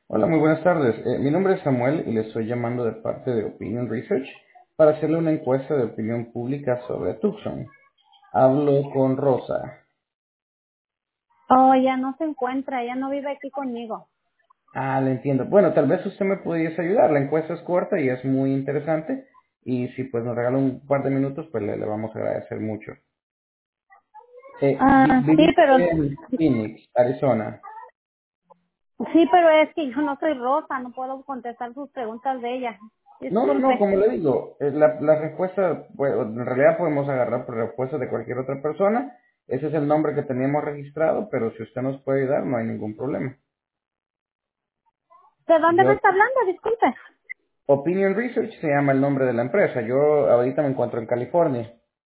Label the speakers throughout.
Speaker 1: Hola, muy buenas tardes. Mi nombre es Samuel y le estoy llamando de parte de Opinion Research para hacerle una encuesta de opinión pública sobre Tucson. Hablo con Rosa.
Speaker 2: Oh, ya no se encuentra, ya no vive aquí conmigo.
Speaker 1: Ah, le entiendo. Bueno, tal vez usted me pudiese ayudar. La encuesta es corta y es muy interesante. Y si pues nos regala un par de minutos, pues le vamos a agradecer mucho.
Speaker 2: Sí,
Speaker 1: Vive
Speaker 2: pero
Speaker 1: usted en Phoenix, Arizona.
Speaker 2: es que yo no soy Rosa, no puedo contestar sus preguntas de ella.
Speaker 1: No,
Speaker 2: Disculpe.
Speaker 1: como le digo, la respuesta, bueno, en realidad podemos agarrar por respuesta de cualquier otra persona. Ese es el nombre que teníamos registrado, pero si usted nos puede ayudar, no hay ningún problema.
Speaker 2: ¿De dónde me
Speaker 1: Yo,
Speaker 2: está hablando? Disculpe.
Speaker 1: Opinion Research se llama el nombre de la empresa. Yo ahorita me encuentro en California.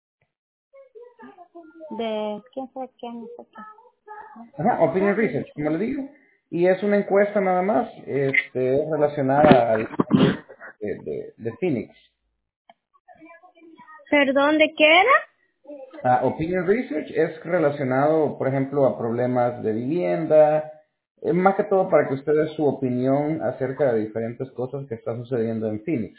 Speaker 2: De quién sé qué, no sé qué.
Speaker 1: Ajá, Opinion Research, como le digo. Y es una encuesta nada más, es relacionada a diferentes de Phoenix.
Speaker 2: Perdón, ¿de qué era?
Speaker 1: Opinion Research es relacionado, por ejemplo, a problemas de vivienda, más que todo para que usted dé su opinión acerca de diferentes cosas que están sucediendo en Phoenix.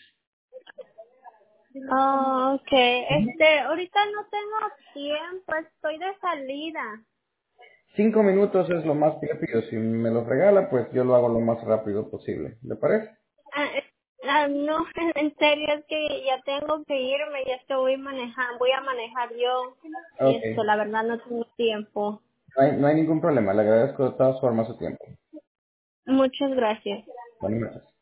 Speaker 2: Oh, ok. Ahorita no tengo tiempo, estoy de salida.
Speaker 1: 5 minutos es lo más rápido. Si me los regala, pues yo lo hago lo más rápido posible. ¿Le parece?
Speaker 2: No, en serio, es que ya tengo que irme, ya estoy manejando, voy a manejar yo.
Speaker 1: Ok.
Speaker 2: La verdad no tengo tiempo.
Speaker 1: No hay ningún problema. Le agradezco de todas formas su tiempo.
Speaker 2: Muchas gracias.
Speaker 1: Buenas noches.